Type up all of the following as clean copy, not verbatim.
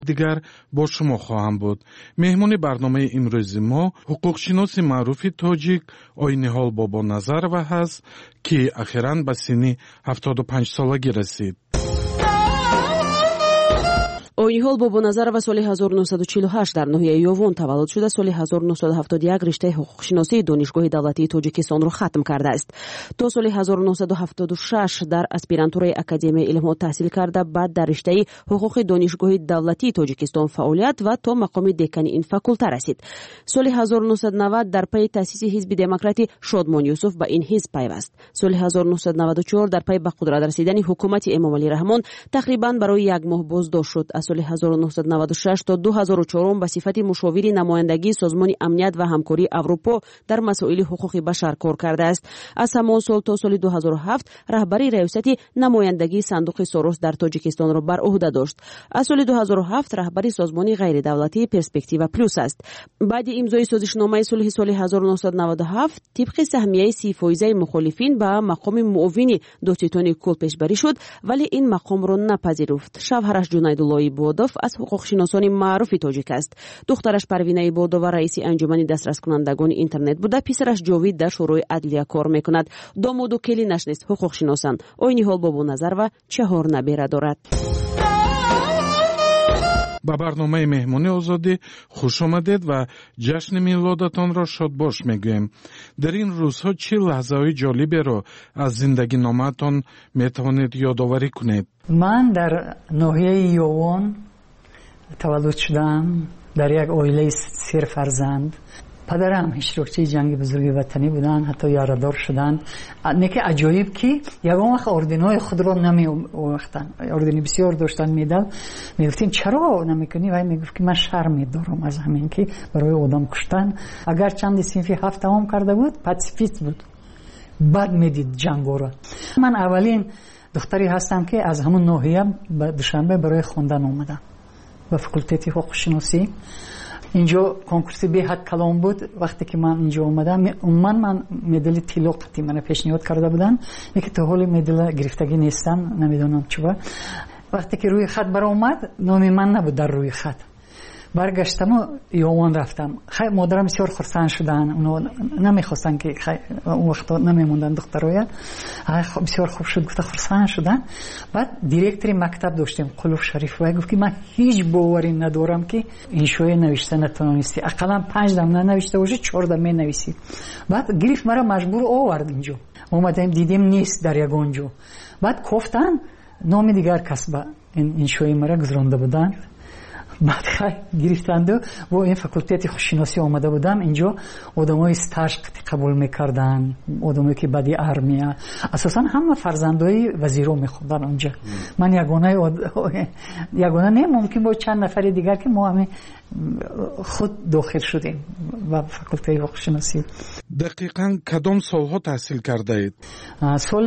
دیگر با شما خواهم بود. مهمون برنامه امروز ما حقوقشناس معروف تاجیک آینیحال بابانظرова هست که اخیراً به سن 75 سالگی رسید. آینیحال بابانظرова соли 1948 дар ноҳияи Ёвон таваллуд шуда, соли 1971 риштаи ҳуқуқшиносии донишгоҳи давлатии Тоҷикистонро хатм кардааст. То соли 1976 дар аспирантураи Академияи илмҳо таҳсил карда, баъд дар риштаи ҳуқуқи донишгоҳи давлатии Тоҷикистон фаъолият ва то мақоми декани ин факулта расид. Соли 1990 дар пайи таъсиси ҳизби демократи Шодмон Юсуф ба ин ҳизб пайваст. Соли 1994 дар пайи ба қудрат расидани ҳукумати Эмомалӣ Раҳмон тақрибан барои як моҳ боздошт шуд. Аз соли 1996 то 2004 ба сифати мушовири намояндагии Созмони амният ва ҳамкории Аврупо дар масоили ҳуқуқи башар кор кардааст. Аз ҳамон сол то соли 2007 раҳбари раёсати намояндагии Сандуқи Сорос дар Тоҷикистонро бар уҳда дошт. Аз соли 2007 раҳбари созмони ғайридавлатии Перспектива Плюс аст. баъди имзои созишномаи сулҳи соли 1997 тибқи саҳмияи 30% мухолифин ба мақоми муовини Додситони Кул пешбарӣ шуд, вале ин мақомро напазируфт. Шавҳараш Ҷунайдуллои Бодов аз ҳуқуқшиносони маъруфи тоҷик аст. духтараш Парвина Ибодова раиси анҷумани дастраскунандагони интернет буда, писараш Ҷовид дар шӯрои адлия кор мекунад. домоду келинаш низ ҳуқуқшиносанд. Oyniҳол Бобоназарова 4 набера дорад. ба барномаи меҳмони озодӣ хуш омадед ва ҷашни милодатонро шодбош мегӯем. дар ин рӯзҳо чӣ лаҳзаҳои ҷолиберо аз зиндагиномаатон метавонед ёдоварӣ кунед? ман дар ноҳияи Ёвон таваллуд шудам, дар як оилаи сер фарзанд. падарам иштирокчии ҷанги бузурги ватанӣ буданд, ҳатто ярадор шуданд. неки аҷоиб ки ягон вақт орденҳои худро намеовахтанд. ордени бисёр доштанд, медал. мегуфтем чаро намекунӣ? вай мегуфт ки ман шарм медорам аз ҳамин ки барои одам куштан. агар чанди синфи 7 тамом карда буд, пацифист буд, бад медид ҷангоро. ман аввалин духтаре ҳастам ки аз ҳамон ноҳия ба Душанбе барои хондан омадам ба факултети ҳуқуқшиносӣ. اینجا کنکورس بهت کلام بود. وقتی که من اینجا اومدم من مدل طلا قطعی من پیشنهاد کرده بودن، یکی تا حال مدل گرفتگی نیستم، نمیدونم چرا. وقتی که روی خط برآمد نام من نبود در روی خط. برگشتم و یوان رفتم. خیلی مادرم بسیار خرسند شدن، اونا نمیخواستن که اون وقت نمیموندن دخترای. بسیار خوب شد، گفت خرسند شدن. بعد دیرکتور مکتب داشتیم قلوف شریف، و گفت که من هیچ باوری ندارم که این شوی نوشته نتونستی، اقلا 5 دم ننوشته باشه 4 دم نویسی. بعد گرفت مرا مجبور آورد اینجا. اومدیم دیدیم نیست در یگانجا. بعد گفتن نام دیگر کس با این شوی مرا گذرانده بودن. بعد گرفتند و با این فاکولته خوششناسی آمده بودم اینجا. آدمای استاژ قبول میکردن، آدمایی که بعدی ارمیا، اساسا همه فرزندای وزیرا میخوندن اونجا. من یگانه نه، ممکن بود چند نفر دیگر که ما همه خود داخل شدیم و فاکولته خوششناسی. دقیقاً کدام سالها تحصیل کرده اید؟ سال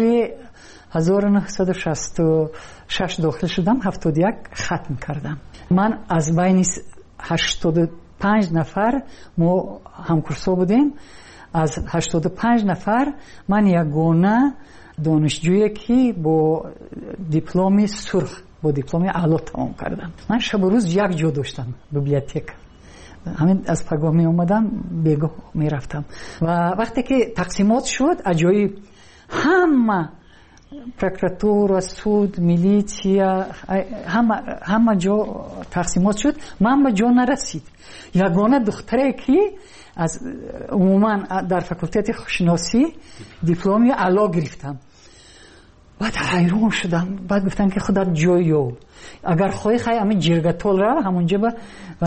1966 داخل شدم، 71 ختم کردم. من از بین 85 نفر ما همکورسا بودیم. از 85 نفر من یگانه دانشجویی که با دیپلم سرخ، با دیپلم اعلی تمام کردم. من شب و روز یک جا داشتم، بیبلیوتک. همین از پگاه می اومدم، بیگاه می رفتم. و وقتی که تقسیمات شد، عجایب همه прокуратура, суд, милиция, همه جا تقسیمات شد. من به جا نرسید. یگانه دختره که از عموما در فاکولته خوششناسی دیپلمی اعلی گرفتم. بعد حیران شدم. بعد گفتن که خودت جای یاب، اگر خواهی همین جرگتول را همونجا با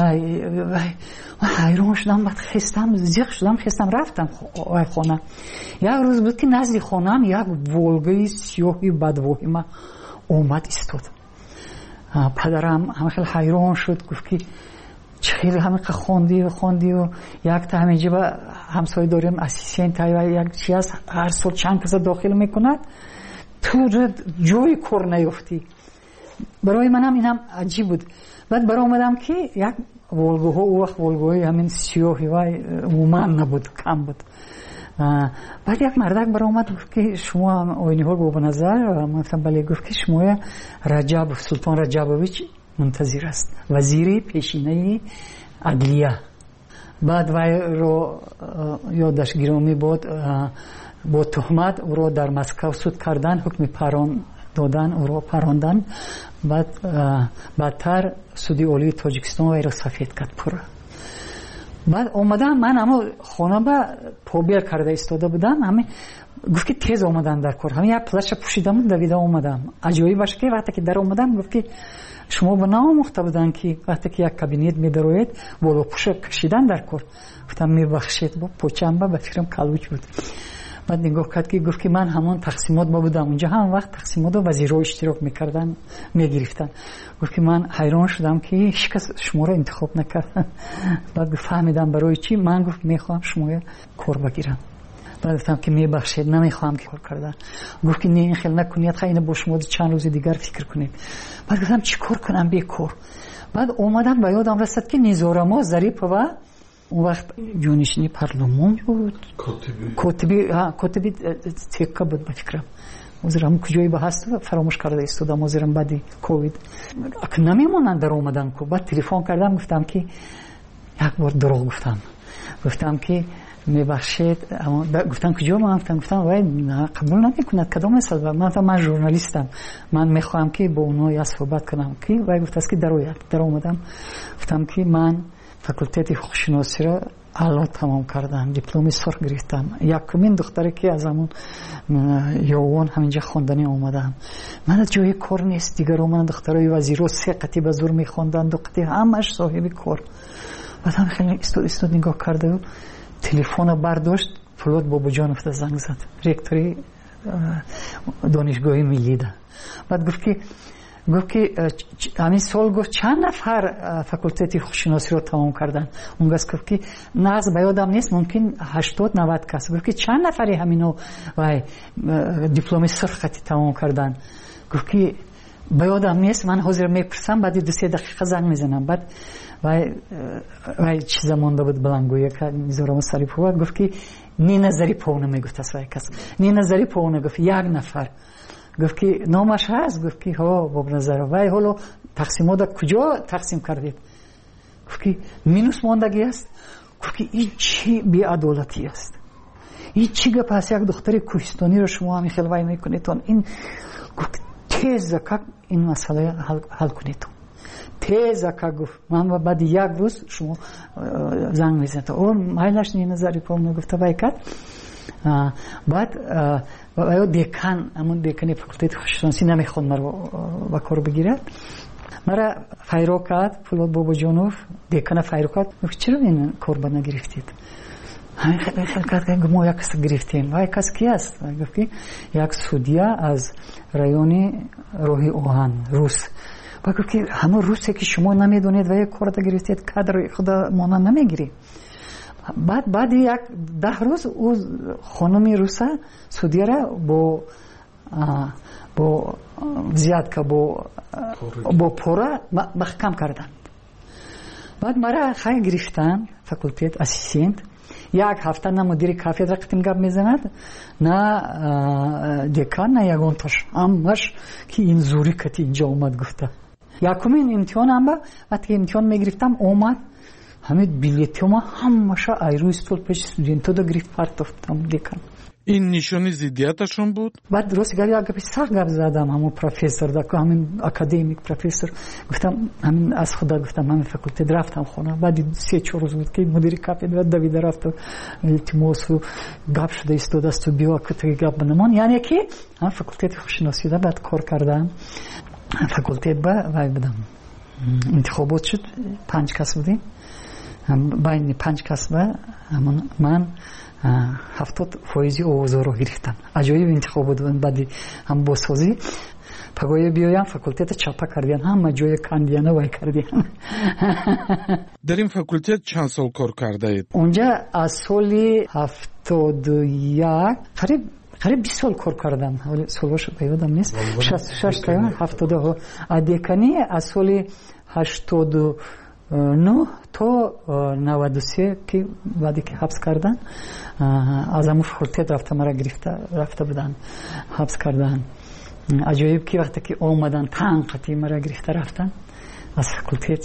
حیران شدم. بعد خستم، زیق شدم، خستم رفتم خانه. یک روز بود که نزدیک خانم یک ولگای سیاهی بدوهی ما اومد ایستاد. پدرم همه خیلی حیران شد، گفت که خیلی همه خوندی و یک تا همینجا با همسایه داریم اسیستنت و یک چیز هر سال چند کس داخل میکند، تو جای کار نیافتی. برای منم اینم عجیب بود. بعد برای آمدم که یک ولگوها، او وقت ولگوهای همین سیاهی و عموما نبود، کم بود. بعد یک مردک برای آمد گفت که شما آینیحال بابانظر؟ مثلا بله. گفت که شما رجب، سلطان رجبویچ منتظر است. وزیر پیشینه عدلیه. بعد وی رو یادش گرامی بود، با تهمت او رو در مسکو صد کردن، حکم پران دادن، او رو پراندن. بعدتر سودی اولی تاجیکستان وی رو سفید کرد پورا. بعد اومدم من اما خانه با پوبیر کرده ایستاده بودم، همین گفت که تیز اومدن در کار، همین یک پلش پوشیدم دویده اومدم. عجیبی باشه که وقتی که در اومدم گفت که شما به ناموخته بودن که وقتی که یک کابینت میدروید بالا پوش کشیدن در کار. گفتم میبخشید، با پوچم با فکرم کلوچ بود. بعد نگاه کرد که گفت که من همون تقسیمات بودم اونجا، هم وقت تقسیمات و وزیرها اشتراک میکردن میگرفتن. گفت که من حیران شدم که هیچ کس شما رو انتخاب نکرد. بعد فهمیدم برای چی. من گفت میخوام شما کار بگیرم. بعد گفتم که میبخشید نمیخوام که کار کردن. گفت که نه این خیلی نکنید، خیلی با شما چند روز دیگر فکر کنید. بعد گفتم چی کار کنم بیکار. بعد اومدم به یادم رسید که نیزارما ظریف و اون وقت جانشینی پارلمان بود، کاتبی تیکا بود به فکرم. وزیرم کجایی به هست فراموش کرده ایستادم. وزیرم بعدی کووید اک نمیمونن در اومدن کو. بعد تلفن کردم گفتم که یک بار دروغ گفتم که میبخشید. گفتم کجا؟ من گفتم وای قبول نمیکند کدام است. من ژورنالیستم، من میخوام که با اونها یا صحبت کنم. که وای گفت است که در اومدم. گفتم که من فاکولته حقوق‌شناسی را اعلی تمام کردم، دیپلم سرخ گرفتم. یکمین دختری که از همون یوان همینجا خواندنی اومدم. من جای کار نیست دیگر. من دخترای وزیرو 3 قطعه به زور میخواندن، 2 قطعه همش صاحب کار. بعدم خیلی استاد نگاه کرده و تلفن برداشت. فولاد بابا جانف زنگ زد، رکتوری دانشگاه ملی ده. بعد گفت که همین سال گفت چند نفر فاکولته حقوق‌شناسی رو تمام کردن. اون گفت که ناز به یادم نیست، ممکن 80-90 کس. گفت که چند نفری همینو وای دیپلم سرخ خطی تمام کردن. گفت که به یادم نیست، من حاضر میپرسم بعد 2-3 دقیقه زنگ میزنم. بعد وای چیزا مونده بود بلنگویه که میذارم سری پواد. گفت که نی نظری پونه میگفت است وای کس نی نظری پونه. گفت یک نفر. گفت که نامش هست؟ گفت که ها باب نظر. وای حالا تقسیمات کجا تقسیم کردید؟ گفت که مینوس ماندگی است. گفت که این چی بی‌عدالتی است، این چی گپ است؟ یک دختر کوهستانی رو شما همین خیلی وای میکنید. این گفت تیز که این مسئله حل کنید. تیز که گفت من بعد یک روز شما زنگ میزنید. اون مایلش نی نظری پونه گفت وای کرد. بعد دیکن همون دیکنی فاکولته حقوق‌شناسی نمیخواد مرا با کار بگیره. مرا فایرو کرد فولاد بابا جانوف، دیکن فایرو کرد. گفت چرا این کار با نگرفتید؟ همین خیلی کرد ما یک کس گرفتیم. وای کس کی است؟ گفت که یک سودیا از رایون روحی اوهان روس. گفت که همون روسی که شما نمیدونید و یک کار گرفتید کادر خدا مانا نمیگیری. بعد یک 10 روز او خانمی روسا سودیه را با زیاد که با پورا محکم کردن. بعد مرا خیلی گرفتن فاکولته اسیستنت. یک هفته نه مدیر کافه رقم گپ میزند، نه دکان، نه یگانتاش. همش که این زوری کتی اینجا اومد گفته. یکمین امتحان هم وقتی امتحان میگرفتم اومد همین بیلیتیوما همش ایروی استول پیش استودنتا دا گرفت پرتافتم دیکن. این نشانی ضدیتشون بود؟ بعد درست گپی سخت گپ زدم همون پروفسور دا، همین اکادمیک پروفسور. گفتم همین از خدا گفتم همین فاکولته رفتم خونه. بعد 3-4 روز بود که مدیر کافه دوید رفت و التماس و گپ شده استاد است و بیا که گپ بنمان. یعنی که هم فاکولته حقوق‌شناسی دا بعد کار کردم. فاکولته با وای بدم انتخابات شد، 5 کس بودیم. بین 5 کس با من 70% اوضاع رو گرفتم. عجایب انتخابات بود. بعدی هم بازسازی پگوی بیایم فاکولته چاپا کردیم، هم جای کاندیانه وای کردیم. در این فاکولته چند سال کار کرده اید؟ اونجا از سال 71 قریب 20 سال کار کردم. سالش پیادم نیست. 66 تا 70 ادیکانی از سال 89 تا 93 که بعدی که حبس کردن از همون فاکولته رفته مرا رفته بودن حبس کردن. عجایب که وقتی که اومدن تنقتی مرا گرفته رفتن از فاکولته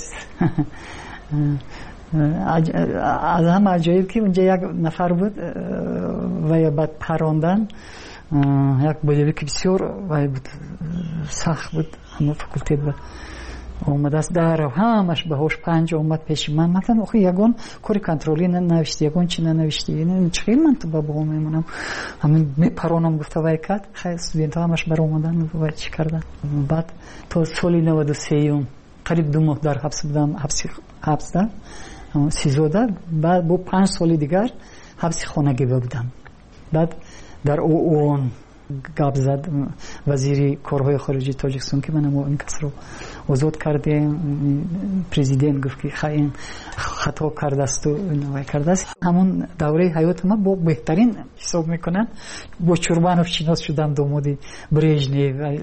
از هم عجایب که اونجا یک نفر بود و بعد پراندن یک بودویک بسیار و بود سخت بود همه فاکولته بود اومد است در همش به هوش پنج اومد پیش من مثلا آخه یگون کاری کنترلی ننوشتی یگون چی ننوشتی یعنی چخیل من تو بابا میمونم همین میپرونم گفته وای کات خیلی استودنت ها همش بر اومدن و چی کردن بعد تو سالی 93 قریب 2 ماه در حبس بودم حبس دارم سیزوده بعد با 5 سال دیگر حبس خانگی بودم بعد در اون گپ زد وزیر کارهای خارجی تاجیکستان که من این کس رو آزاد کردیم پرزیدنت گفت که خیلی خطا کرده است و نوای کرده است همون دوره حیات ما با بهترین حساب میکنن با چوربانوف شناس شدم دامادی برژنیو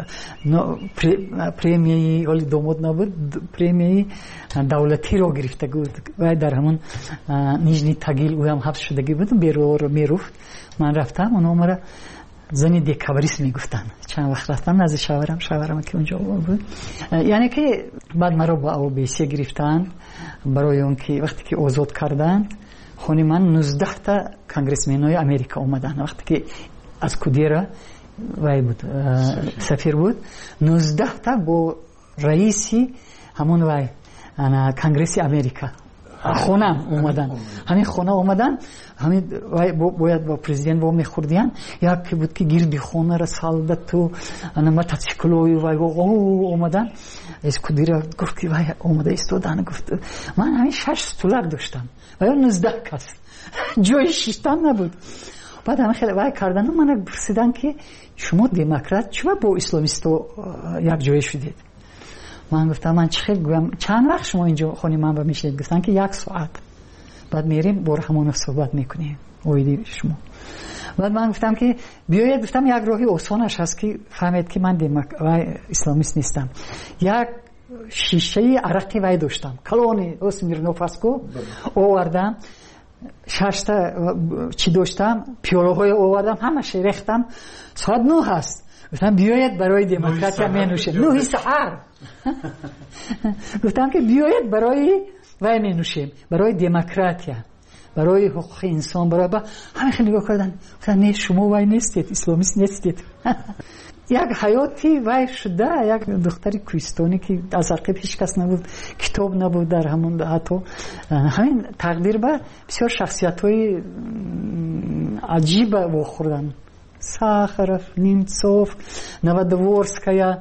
پریمیه ولی داماد نبود پریمیه دولتی رو گرفته بود و در همون نیژنی تاگیل او هم حبس شدگی بود بیرو میرفت من رفتم اونها مرا زنی دیکاوریست میگفتن چند وقت رفتم نزد شوهرم که اونجا بود یعنی که بعد مرا با اوبیسی گرفتن برای اون که وقتی که آزاد کردن خونی من 19 تا کانگرسمنای امریکا اومدن وقتی که از کودیرا وای بود سفیر بود 19 تا با رئیسی همون وای انا کانگرسی امریکا خونم اومدن همین خونه اومدن همین باید با پرزیدنت با میخوردیان یکی بود که گیردی خونه را سالده تو انا موتورسیکلوی وای اومدن از کدیرا گفت که وای اومده استودن گفت من همین 6 دلار داشتم و یا 19 کس جای شیشتن نبود بعد همه خیلی وای کردن من پرسیدن که شما دموکرات چرا با اسلامیستو یک جای شدید من گفتم من چند وقت شما اینجا خونی من با میشید گفتن که 1 ساعت بعد میریم بر همون صحبت میکنیم اویدی شما بعد من گفتم که بیاید گفتم یک راهی آسانش هست که فهمید که من اسلامیست نیستم یک شیشه عرقی وای داشتم کلونی اسمیرنوفاسکو آوردم 6 تا چی داشتم پیاله های آوردم همش ریختم ساعت 9 هست گفتم بیاید برای دموکراتیا می نوشید 9 سحر گفتم که بیاید برای وای می نوشیم برای دموکراتیا برای حقوق انسان برای همه خیلی نگاه کردن گفتن نه شما وای نیستید اسلامیست نیستید یک حیاتی وای شده یک دختری کوهستانی که از عقب هیچ کس نبود کتاب نبود در همون حتی همین تقدیر به بسیار شخصیت‌های عجیب واخوردن ساخرف نیمتسوف نوادورسکایا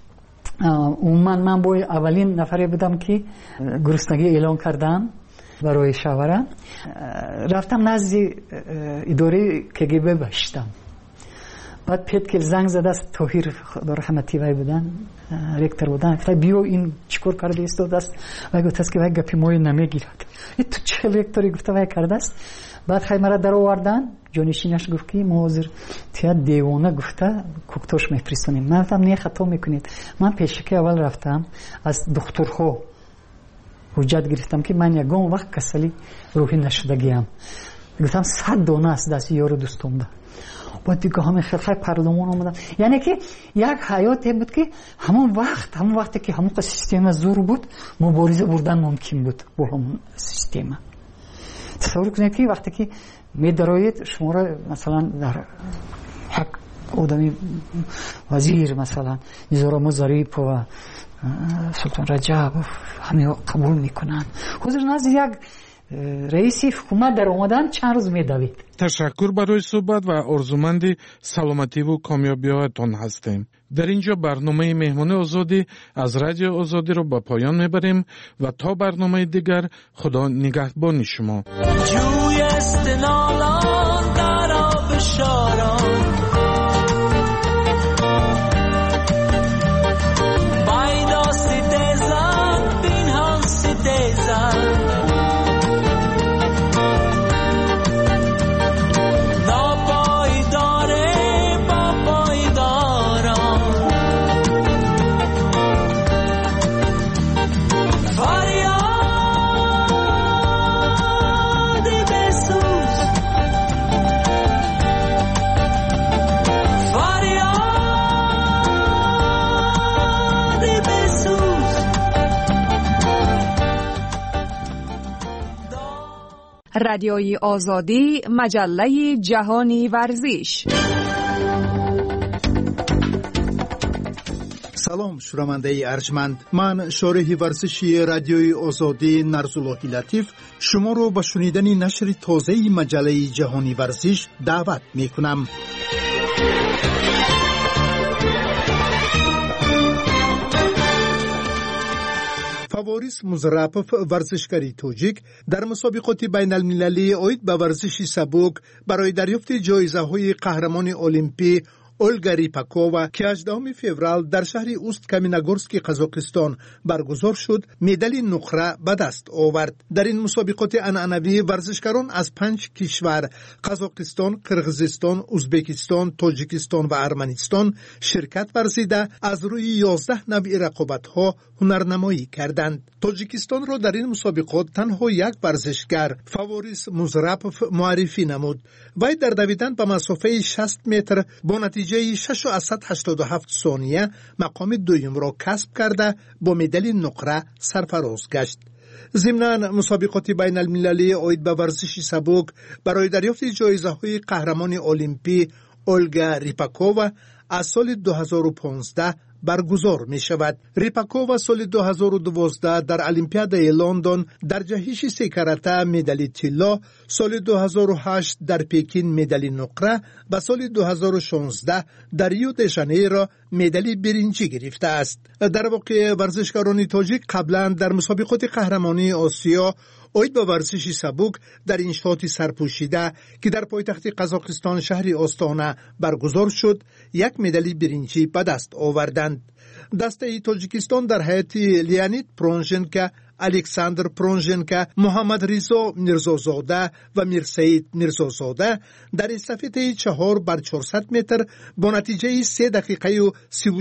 من با اولین نفری بودم که گرسنگی اعلان کردم برای شوهرم رفتم نزد اداره کگب باشتم بعد پیت زنگ زد است توهیر خدا رحمتی وای بودن رکتر بودن گفت بیو این چیکار کرده است دست و گفت است که وای گپی موی نمیگیرد تو چه رکتری گفت وای کرده است بعد خیمره در آوردن جانشینش گفت که موزر تیا دیوانه گفته کوکتوش میفرستونیم من گفتم نه خطا میکنید من پیشکی اول رفتم از دکترها حجت گرفتم که من یگان وقت کسلی روحی نشدگیم گفتم 100 دانه است دست یارو دوستم ده بعد دیگه همه خیلی پارلمان اومدن یعنی که یک حیاتی بود که همون وقتی که همون سیستم زور بود مبارزه بردن ممکن بود با همون سیستم تصور کنید که وقتی که می‌دارید شما را مثلا در یک آدمی وزیر مثلا میزورم ظریف و سلطان رجب همه قبول میکنن حضور نزد یک رئیسی حکومت در اومدن چند روز میدوید. تشکر برای صحبت و آرزومند سلامتی و کامیابی‌هایتان هستیم. در اینجا برنامه مهمان آزادی از رادیو آزادی رو به پایان میبریم و تا برنامه دیگر خدا نگهبان شما. جوی استنالان در آب شاران بایدا سیدزن بین هم سیدزن رادیوی آزادی، مجله جهانی ورزش. سلام شنونده ارجمند، من شارح ورزشی رادیوی آزادی نرزاللهی لطیف شما رو به شنیدن نشر تازه مجله جهانی ورزش دعوت می کنم. فواریس مزرپف ورزشکاری توجیک در مسابقات بین المللی اوید به ورزش سبک برای دریافت جایزه های قهرمان المپی اولگا ریپاکووا که 18 فوریه در شهر اوست کامینگورسک قزاقستان برگزار شد، مدال نقره به دست آورد. در این مسابقات عنعنوی ورزشکاران از 5 کشور قزاقستان، قرغیزستان، ازبکستان، تاجیکستان و ارمنستان شرکت ورزیده از روی 11 نوع رقابت‌ها هنرنمایی کردند. تاجیکستان را در این مسابقات تنها یک ورزشکار فواریس مزرپف معرفی نمود. وی در دویدن به مسافه 60 متر با نتیجه 6.87 ثانیه مقام دوم را کسب کرده با مدال نقره سرفراز گشت. ضمناً مسابقات بین المللی اوید به ورزش سبک برای دریافت جایزه های قهرمان المپی اولگا ریپاکووا از سال 2015 برگزار می شود. ریپاکووا سال 2012 در المپیادای لندن در جهش 3 کرته مدال طلا، سال 2008 در پکین مدال نقره و سال 2016 در ریو د ژانیرو مدال برنجی گرفته است. در واقع ورزشکاران تاجیک قبلا در مسابقات قهرمانی آسیا اوید به ورزش سبک در انشاط سرپوشیده که در پایتخت قزاقستان شهر آستانه برگزار شد، یک مدال برنجی به دست آوردند. دسته تاجیکستان در هیئت لیانید پرونژنکا، الکساندر پرونژنکا، محمد رضا میرزازاده و میرسعید میرزازاده در استافته 4x400 متر با نتیجه 3 دقیقه و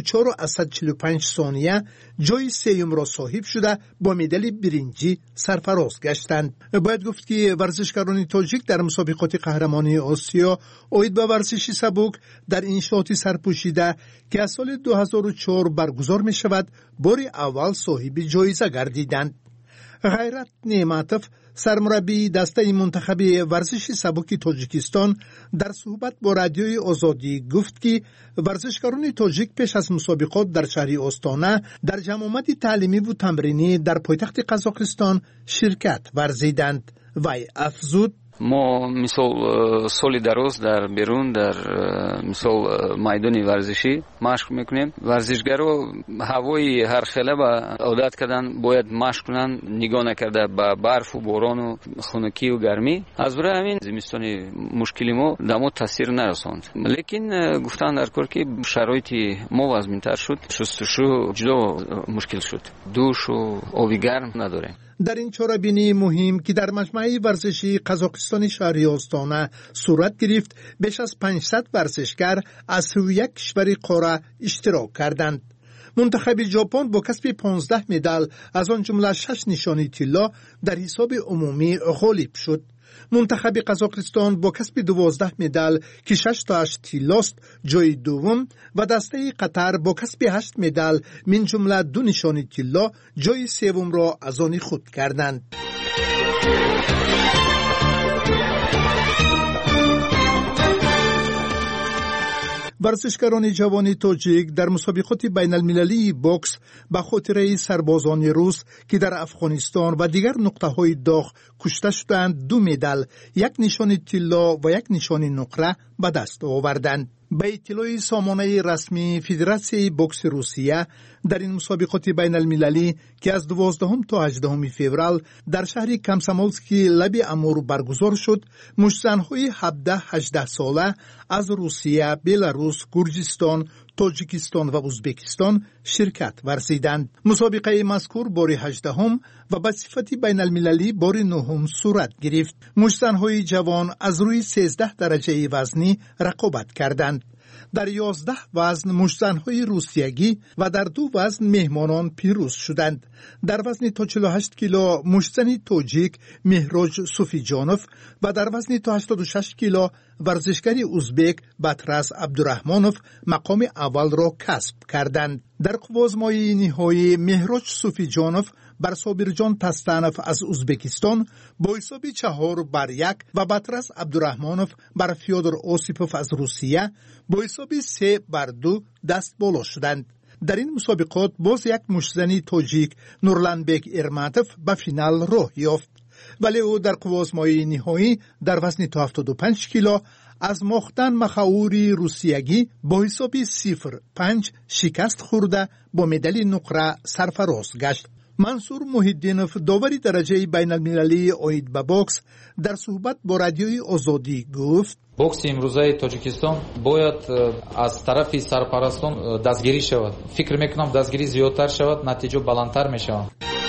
34.45 ثانیه جای سوم را صاحب شده با مدال برنجی سرفراز گشتند. باید گفت که ورزشکاران تاجیک در مسابقات قهرمانی آسیا اوید به ورزش سبک در انشاط سرپوشیده که از سال 2004 برگزار می شود بار اول صاحب جایزه گردیدند. غیرت نعمتوف سرمربی دسته منتخبی ورزش سبک تاجیکستان در صحبت با رادیوی آزادی گفت که ورزشکاران تاجیک پیش از مسابقات در شهر آستانه در جمعیت تعلیمی و تمرینی در پایتخت قزاقستان شرکت ورزیدند. وی افزود: ما مثال سال دراز در بیرون در مثال میدان ورزشی مشق میکنیم. ورزشگرا هوای هر خیلی با عادت کردن باید مشق کنن، نگاه نکرده به برف و باران و خنکی و گرمی. از برای همین زمستانی مشکلی ما دما تاثیر نرساند. لیکن گفتن در کار که شرایط ما وزمین‌تر شد، شستشو جدا مشکل شد، دوش و آبی گرم نداره. در این چاره‌بینی مهم که در مجمع ورزشی قزاقستان شهر آستانه صورت گرفت، بیش از 500 ورزشکار از 31 کشور قاره اشتراک کردند. منتخب ژاپن با کسب 15 مدال از آن جمله 6 نشانی طلا در حساب عمومی غالب شد. منتخب قزاقستان با کسب 12 مدال که 6 تا 8 طلاست جای دوم و دسته قطر با کسب 8 مدال من جمله 2 نشانی طلا جای سوم را از آن خود کردند. ورزشکاران جوان تاجیک در مسابقات بین المللی بوکس به خاطر سربازان روس که در افغانستان و دیگر نقطه‌های داغ کشته شدند 2 مدال، 1 نشان طلا و 1 نشان نقره به دست آوردند. به اطلاع سامانه رسمی فدراسیون بوکس روسیه در این مسابقات بین المللی که از 12 تا 18 فوریه در شهر کامسامولسکی لب امور برگزار شد، مشتزن‌های 17-18 ساله از روسیه، بلاروس، گرجستان، تاجیکستان و ازبکستان شرکت ورزیدند. مسابقه مذکور بار 18 و به صفت بین المللی بار 9 صورت گرفت. مشتزن‌های جوان از روی 13 درجه وزنی رقابت کردند. در 11 وزن مشتزن‌های روسیگی و در 2 وزن مهمانان پیروز شدند. در وزن تا 48 کیلو مشتزن تاجیک مهراج صوفیجانوف و در وزن تا 86 کیلو ورزشکار ازبک بطرس عبدالرحمانوف مقام اول را کسب کردند. در قوازمای نهایی مهراج صوفیجانوف بر صابرجان تستانف از ازبکستان با حساب 4-1 و بطرس عبدالرحمانوف بر فیودور اوسیپوف از روسیه با حساب 3-2 دست بالا شدند. در این مسابقات باز یک مشتزنی تاجیک نورلانبک ارماتوف به فینال راه یافت، ولی او در قوازمایی نهایی در وزن 75 کیلو از مختن مخاوری روسیگی با حساب 0-5 شکست خورده با مدال نقره سرفراز گشت. منصور محیدینوف داوری درجه بین المللی اوید به بوکس در صحبت با رادیوی آزادی گفت: بوکس امروزه تاجیکستان باید از طرف سرپرستان دستگیری شود. فکر میکنم دستگیری زیادتر شود، نتیجه بلندتر میشود.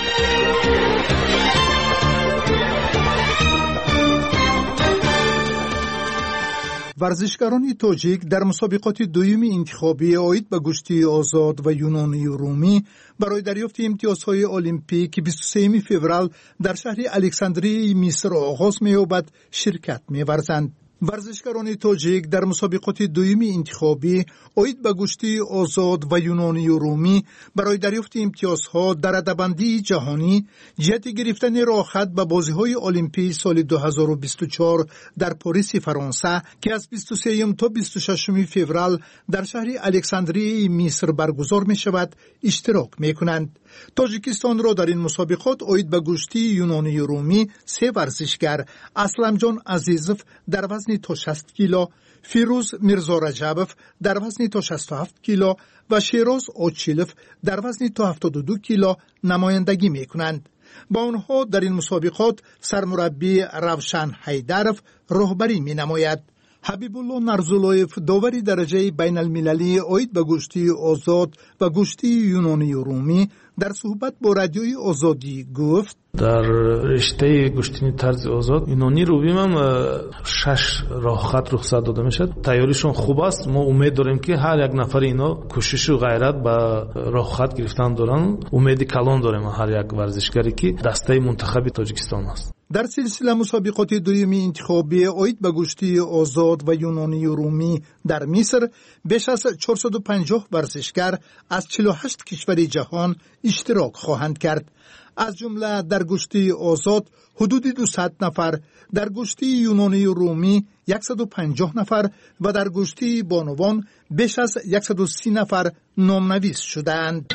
ورزشکاران تاجیک در مسابقات دوم انتخابی اوید به گشتی آزاد و یونانی رومی برای دریافت امتیازهای المپیک 23 فوریه در شهر الکساندریه مصر آغاز می‌یابد شرکت می‌ورزند. ورزشکاران تاجیک در مسابقات دوم انتخابی اوید به گشتی آزاد و یونانی رومی برای دریافت امتیازها در رده‌بندی جهانی جهت گرفتن راه خط به بازی‌های المپیک سال 2024 در پاریس فرانسه که از 23 تا 26 فوریه در شهر الکساندریه مصر برگزار می‌شود اشتراک می‌کنند. تاجیکستان را در این مسابقات اوید به گشتی یونانی رومی 3 ورزشگر اسلمجان عزیزوف در وزن تا 60 کیلو، فیروز میرزا رجبوف در وزن تا 67 کیلو و شیراز اوچیلوف در وزن تا 72 کیلو نمایندگی می‌کنند. با آنها در این مسابقات سرمربی روشن حیدروف راهبری می‌نماید. حبیب الله نرزولایف داوری درجه بین المللی اوید به گشتی آزاد و گشتی یونانی رومی در صحبت با رادیوی آزادی گفت: در رشته گشتنی طرز آزاد یونانی رومی هم 6 راه خط رخصت داده میشد. تیاریشون خوب است. ما امید داریم که هر یک نفر اینا کوشش و غیرت با راه خط گرفتن دارن. امید کلان داریم هر یک ورزشکاری که دسته منتخب تاجیکستان است. در سلسله مسابقات دوم انتخابی اوید به گشتی آزاد و یونانی رومی در مصر بیش از 450 ورزشکار از 48 کشور جهان اشتراک خواهند کرد. از جمله در گشتی آزاد حدود 200 نفر، در گشتی یونانی رومی 150 نفر و در گشتی بانوان بیش از 130 نفر نامنویس شدند.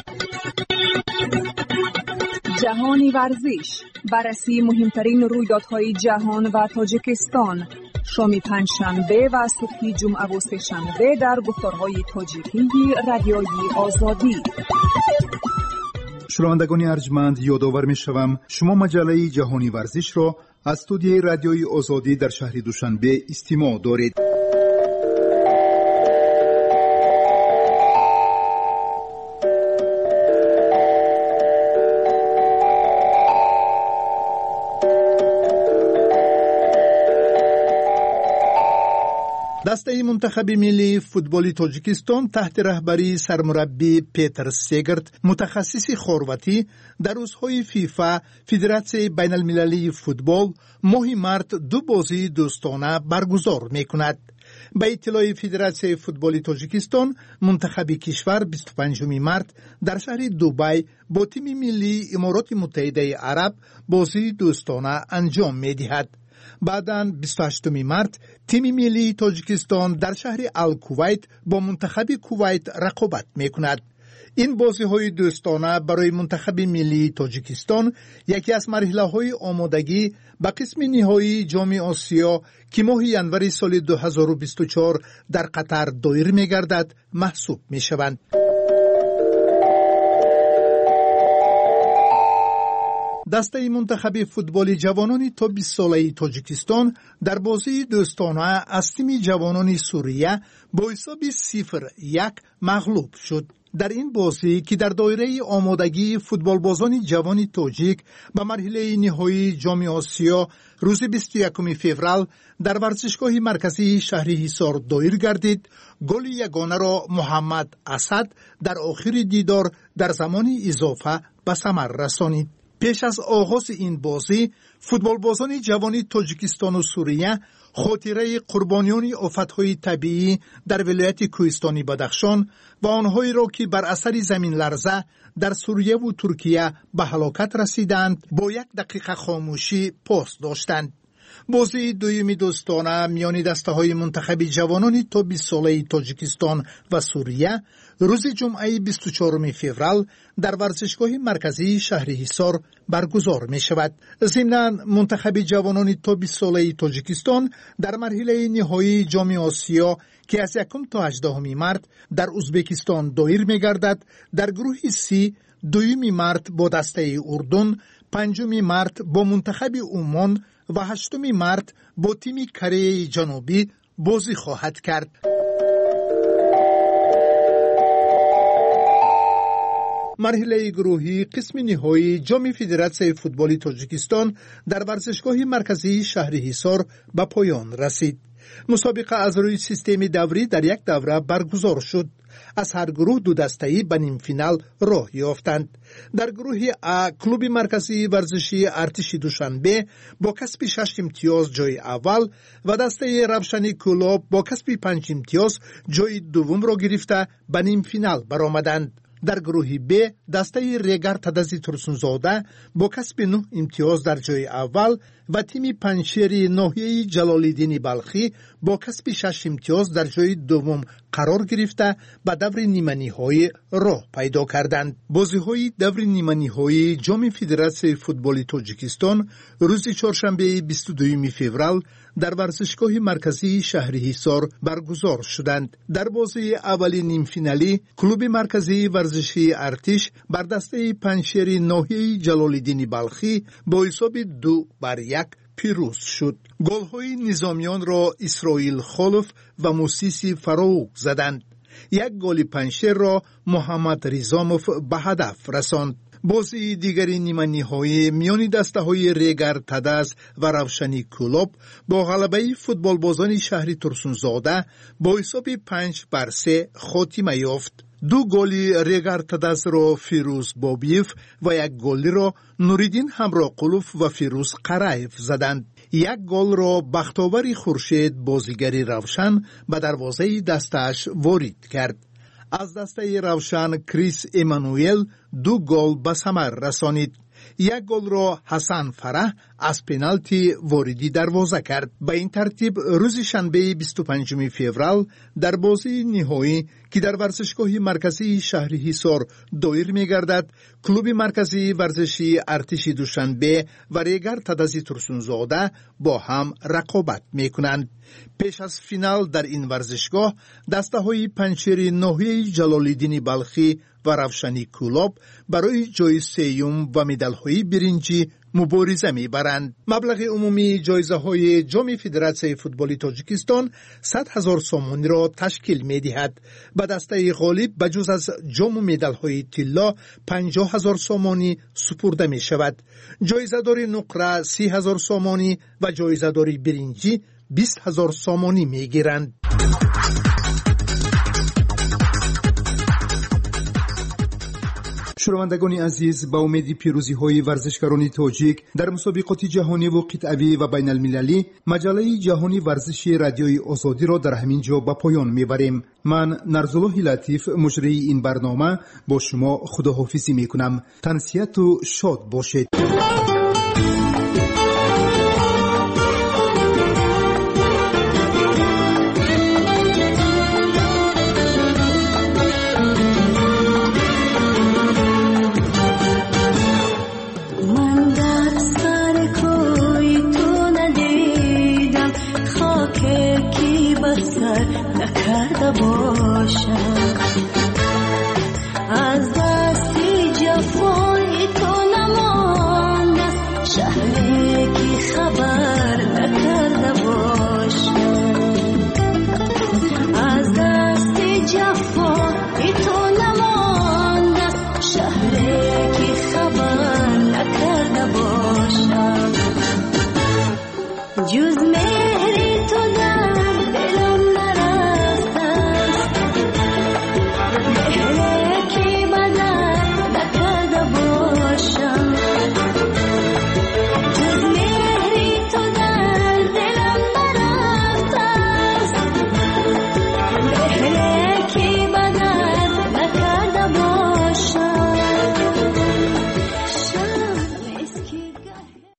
جهانی ورزش، بررسی مهمترین رویدادهای جهان و تاجیکستان، شام پنجشنبه و صبح جمعه و سه‌شنبه در گفتارهای تاجیکی رادیوی آزادی. شنوندگان ارجمند، یادآور می‌شوم شما مجله جهانی ورزش را از استودیوی رادیوی آزادی در شهر دوشنبه استماع دارید. دسته منتخب ملی فوتبال تاجیکستان تحت رهبری سرمربی پیتر سیگرت متخصص خرواتی در روزهای فیفا فدراسیون بین المللی فوتبال ماه مارت 2 بازی دوستانه برگزار می‌کند. به اطلاع فدراسیون فوتبال تاجیکستان منتخب کشور 25 مارت در شهر دبی با تیم ملی امارات متحده عرب بازی دوستانه انجام می‌دهد. بعداً 28 مارت تیم ملی تاجیکستان در شهر الکویت با منتخب کویت رقابت می‌کند. این بازی‌های دوستانه برای منتخب ملی تاجیکستان یکی از مرحله‌های آمادگی به قسم نهایی جام آسیا که ماه ژانویه سال 2024 در قطر دایر می‌گردد محسوب می‌شوند. دسته منتخب فوتبال جوانان تا 20 ساله تاجیکستان در بازی دوستانه از تیم جوانان سوریه با حساب 0-1 مغلوب شد. در این بازی که در دایره آمادگی فوتبال بازان جوان تاجیک به مرحله نهایی جام آسیا روز 21 فوریه در ورزشگاه مرکزی شهر حصار دایر گردید، گل یگانه را محمد اسد در آخر دیدار در زمان اضافه به ثمر رسانید. پیش از آغاز این بازی فوتبالبازان جوان تاجیکستان و سوریه خاطره قربانیان آفت‌های طبیعی در ولایت کوهستانی بدخشان و آنهایی را که بر اثر زمین لرزه در سوریه و ترکیه به هلاکت رسیدند با 1 دقیقه خاموشی پاس داشتند. بازی دویمی دوستانه میان دسته‌های منتخب جوانان تا 20 ساله تاجیکستان و سوریه روز جمعه 24 فوریه در ورزشگاه مرکزی شهر حصار برگزار می شود. ضمناً منتخب جوانان تا 20 ساله تاجیکستان در مرحله نهایی جام آسیا که از 1 تا 18 مارس در ازبکستان دایر می گردد در گروه سی 2 مارس با دسته اردن، 5 مارس با منتخب عمان و 8 مارس با تیم کره جنوبی بازی خواهد کرد. مرحله گروهی قسم نهایی جام فدراسیون فوتبال تاجیکستان در ورزشگاه مرکزی شهر حصار به پایان رسید. مسابقه از روی سیستم دوری در 1 دوره برگزار شد. از هر گروه 2 دسته‌ای به نیم فینال راه یافتند. در گروه A کلوب مرکزی ورزشی ارتش دوشنبه با کسب 6 امتیاز جای اول و دسته روشنی کلوب با کسب 5 امتیاز جای دوم را گرفته به نیم فینال برآمدند. در گروه B دسته ریگر تدزی ترسونزاده با کسب 9 امتیاز در جای اول و تیم پنشیر ناحیه جلال‌الدین بلخی با کسب 6 امتیاز در جای دوم قرار گرفته به دور نیمه نهایی راه پیدا کردند. بازی‌های دور نیمه نهایی جام فدراسیون فوتبال تاجیکستان روز چهارشنبه 22 فوریه در ورزشگاه مرکزی شهر حصار برگزار شدند. در بازی اولی نیم فینالی کلوب مرکزی ورزشی ارتش بر دسته پنشیر ناحیه جلال‌الدین بلخی با حساب 2-1 پیروز شد. گل‌های نظامیان را اسرائیل خلف و موسیسی فراوق زدند. 1 گل پنشیر را محمد ریزاموف به هدف رساند. بازی دیگری نیمه نهایی میان دسته‌های ریگر تدز و روشنی کلوب با غلبه فوتبالبازان شهر ترسونزاده با حساب 5-3 خاتمه یافت. 2 گلی ریگر تدز را فیروز بابیف و 1 گلی را نوریدین همراه قلوف و فیروز قرایف زدند. 1 گل را بختاوری خورشید بازیگری روشن به دروازه دستش وارد کرد. از دسته روشن کریس ایمانوئل 2 گل به ثمر رسانید. 1 گل را حسن فرح از پنالتی واردی دروازه کرد. به این ترتیب روز شنبه 25 فوریه در بازی نهایی که در ورزشگاه مرکزی شهر حصار دایر می‌گردد، کلوب مرکزی ورزشی ارتش دوشنبه و ریگر تدزی ترسونزاده با هم رقابت می‌کنند. پیش از فینال در این ورزشگاه دسته‌های پنشیر ناحیه جلال‌الدین بلخی و روشنی کلوب برای جای سوم و مدال‌های برنجی مبارزه می‌برند. مبلغ عمومی جایزه‌های جام فدراسیون فوتبال تاجیکستان 100,000 سومانی را تشکیل می‌دهد. به دسته غالب بجز از جام و مدال‌های طلا 50,000 سومانی سپرده می‌شود. جایزه‌دار نقره 30,000 سومانی و جایزه‌دار برنجی 20,000 سومانی می‌گیرند. شنوندگان عزیز، با امید پیروزی های ورزشکاران تاجیک در مسابقات جهانی و قطعی و بین المللی، مجله جهانی ورزشی رادیوی آزادی را در همین جا به پایان میبریم. من نرزالله لطیف مجری این برنامه با شما خداحافظی میکنم. تنسیت و شاد باشید. از دستی جفای تو نماند شهر